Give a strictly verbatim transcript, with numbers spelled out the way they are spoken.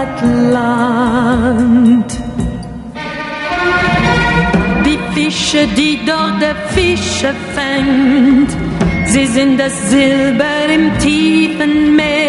Land. Die Fische, die dort der Fische fängt, sie sind das Silber im tiefen Meer.